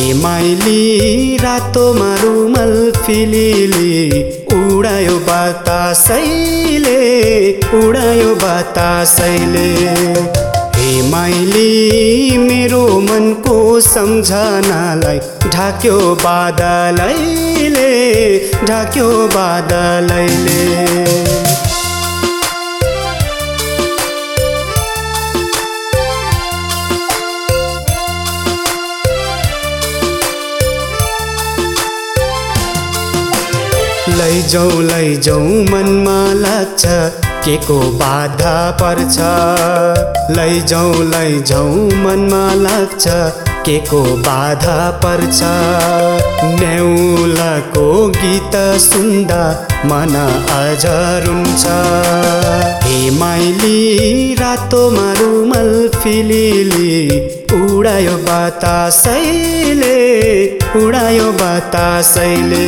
माइली रातोमा रुमल फिलिली उडायो बतासैले उडायो बतासैले। हे माइली मेरो मनको सम्झनालाई ढाक्यो बादलैले ढाक्यो बादलैले। लैजाऊ मनमा लाग्छ के को बाधा पर्छ। लैजाऊ मनमा लाग्छ के को बाधा पर्छ। न्याउलाको गीत सुन्दा मन अझ रुन्छ। हे माइली रातोमा रुमल फिलिली उडायो बतासैले उडायो बतासैले।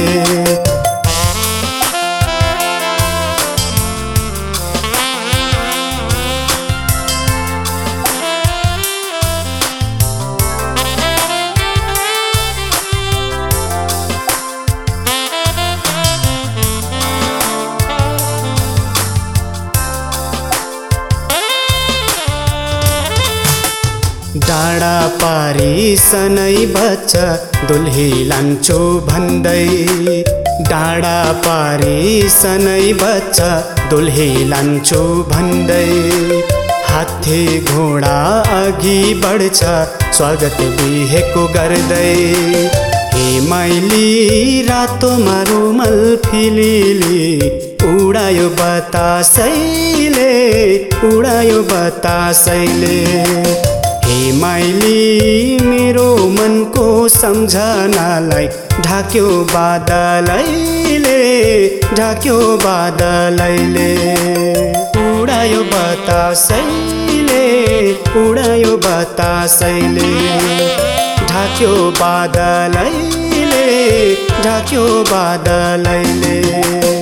डाँडा पारी सनै बच्चा दुल्ही लान्छु भन्दै। डाँडा पारी सनै बच्चा दुल्ही लान्छु भन्दै। हात्ती घोडा अघि बढ्छ स्वागत बिहेको गर्दै। हे माइली रातोमा रुमल फिलिली उडायो बतासैले उडायो बतासैले। हे माइली मेरो मनको सम्झनालाई ढाक्यो बादलैले ढाक्यो बादलैले। उडायो बतासैले उडायो बतासैले। ढाक्यो बादलैले ढाक्यो बादलैले।